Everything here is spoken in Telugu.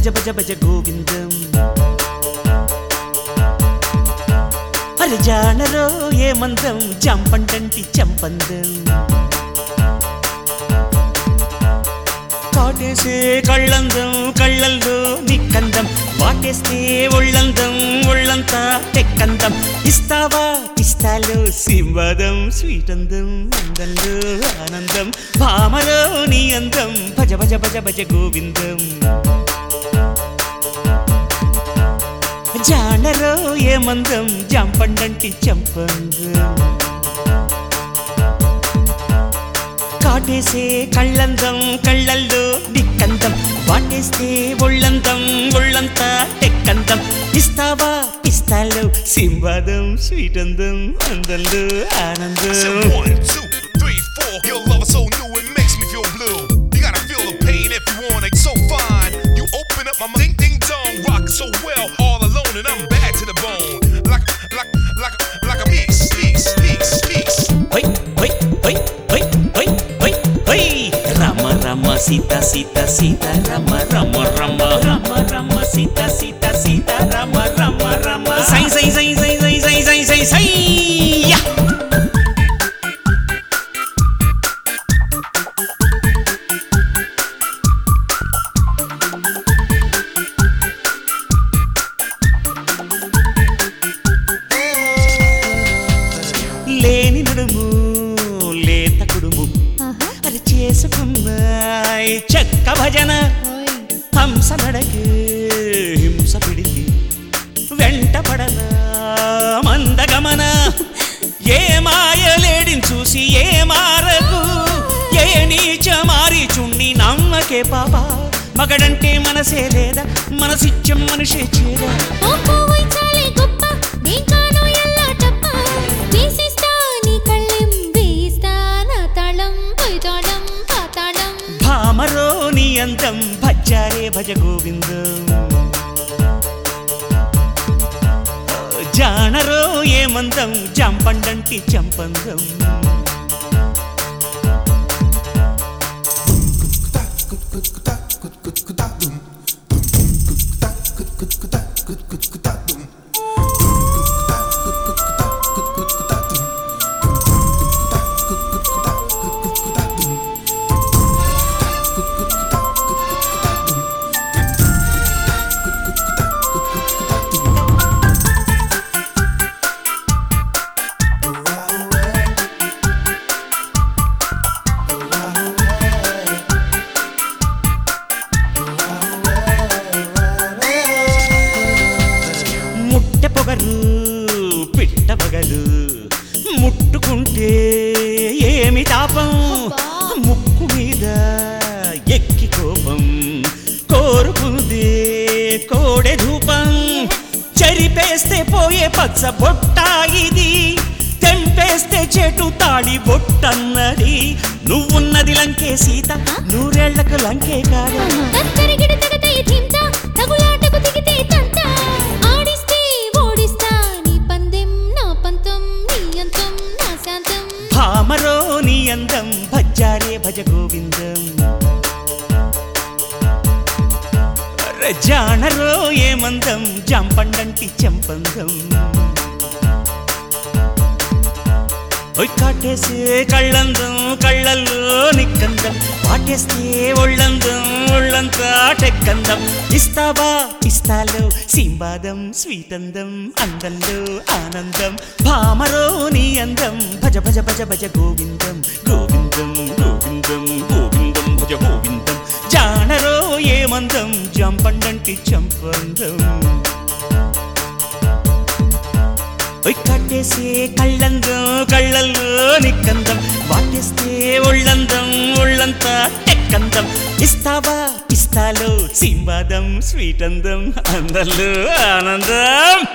భజ భజ భజ గోవిందం అరే జానరో ఏ మందం చంపంటంటి చంపందం కాటేసే కళ్ళందం కళ్ళల్లో నిక్కందం వాటేస్తే ఒళ్ళందం ఒళ్ళంతా తెక్కందం ఇస్తావా ఇస్తాలో సింబదం స్వీటందం అందంలో ఆనందం భామలో నీ అందం భజ భజ భజ భజ గోవిందం జానరో ఏ మందం జంపండంటి చంపందం కాటేసే కళ్ళందం కళ్ళల్లో నిక్కందం వాటేస్తే ఒళ్ళందం ఒళ్ళంతా టెక్కందం ఇస్తావా ఇస్తాలో సింబదం స్వీటందం అందంలో ఆనందం 1 2 3 4 your love is so new it makes me feel blue you gotta feel the pain if you want it so fine you open up my ding ding dong rock so well all alone and I'm bad to the bone like a piece hoi hoi hoi hoi hoi hoi hoi rama rama sita sita sita rama rama rama rama rama sita sita sita rama rama rama sai sai sai sai sai sai sai sai sai ya లేని నడుము లేత కుడుము అది చేసుకున్నాయి చెక్క భజన హంస నడకి హింస పిడికి వెంట పడన మందగమన ఏ మాయలేడిని చూసి ఏ మారకు ఏ నీచ మారి చుండి నమ్మకే పాప మగడంటే మనసే లేదా మనసిచ్చం మనిషే చేదా భామలో నీ అందం భజ్జారే భజ గోవిందం జానరో ఏ మందం చంపండంటి చంపందం పొగరు పిట్ట పగలు ముట్టుకుంటే ఏమి తాపం ముక్కు మీద ఎక్కి కోపం కోరుకుందే కోడె ధూపం చరిపేస్తే పోయే పచ్చ బొట్ట ఇది తెంపేస్తే చెటు తాడి బొట్టన్నది నువ్వున్నది లంకే సీత నూరేళ్లకు లంకే కాదు భామలో నీ అందం భజ్జారే భజ గోవిందం జానరో ఏ మందం జంపండంటి చంపందం కాటేసే కళ్ళందం కళ్ళల్లో నిక్కందం వాటేస్తే ఒళ్ళందం ఒళ్ళంతా టెక్కందం ఇస్తావా ఇస్తాలో సింబాదం స్వీటందం అందంలో ఆనందం భామలో నీ అందం భజ భజ భజ భజ గోవిందం గోవిందం గోవిందం గోవిందం భజ గోవిందం జానరో ఏ మందం జంపండంటి చంపందం కట్టేసే కళ్ళందం కళ్ళల్లో నిక్కందం వాటేస్తే ఒళ్ళందం ఒళ్ళంతా టెక్కందం ఇస్తావా ఇస్తాలో సింబాదం స్వీటందం అందరిలో ఆనందం